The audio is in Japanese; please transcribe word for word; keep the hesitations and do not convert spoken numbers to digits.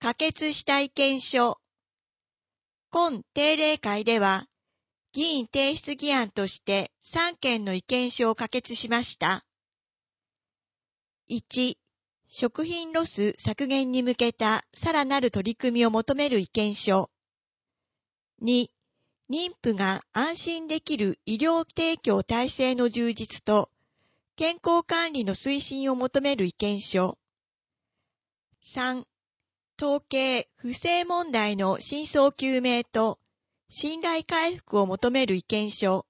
可決した意見書。今定例会では、議員提出議案としてさんけんの意見書を可決しました。いち、食品ロス削減に向けたさらなる取り組みを求める意見書。に、妊婦が安心できる医療提供体制の充実と健康管理の推進を求める意見書。さん、統計・不正問題の真相究明と信頼回復を求める意見書。